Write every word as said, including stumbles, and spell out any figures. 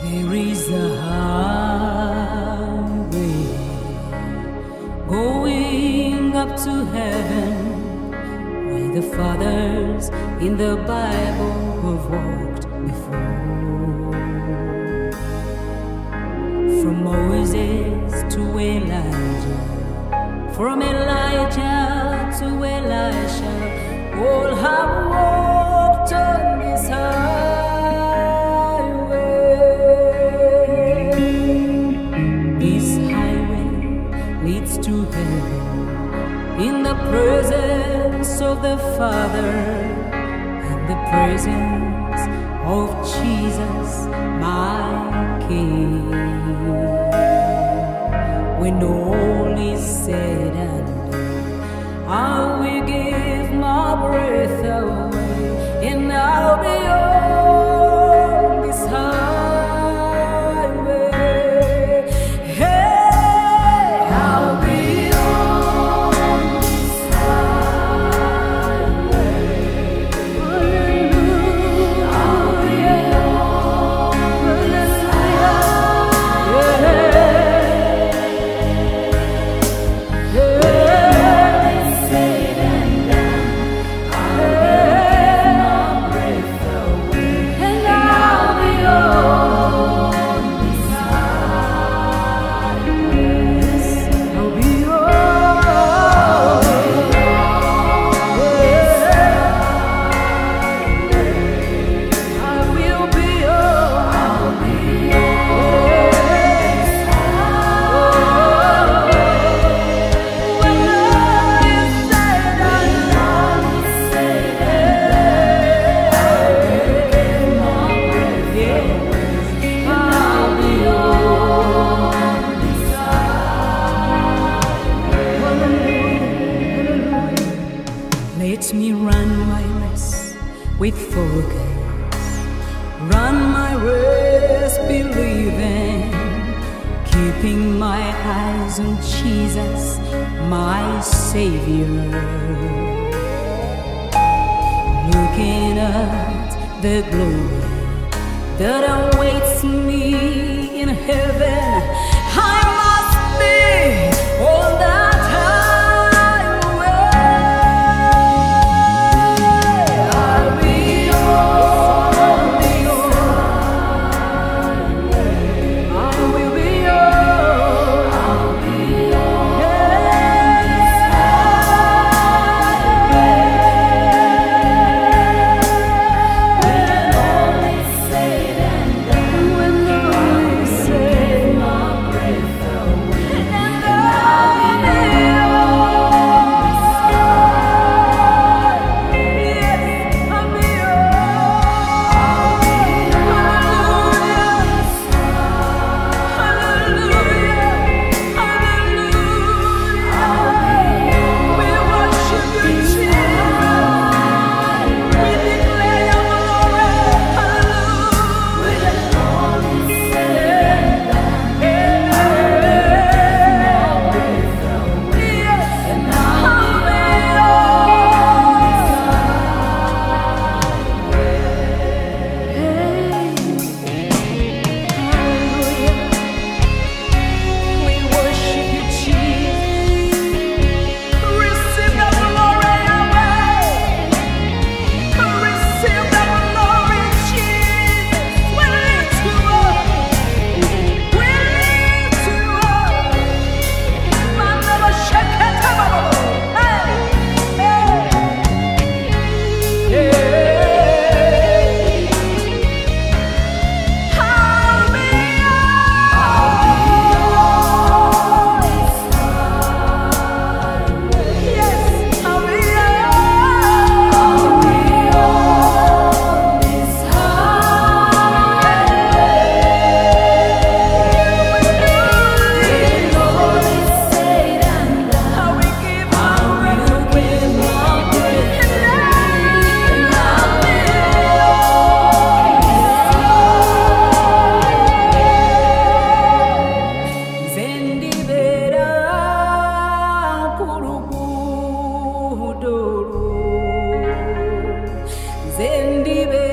There is a highway going up to heaven, where the fathers in the Bible have walked before. From Moses to Elijah, from Elijah to Elisha, all have walked on this highway. This highway leads to heaven, in the presence of the Father, in the presence of Jesus, my King. When all is said and done, I will give my breath away, and I'll be on this highway. Hey, I'll be on this highway. Hallelujah. I'll be on this highway. Let me run my race with focus, run my race believing, keeping my eyes on Jesus, my Savior. Looking at the glory that awaits me in heaven, I must be on that Zendi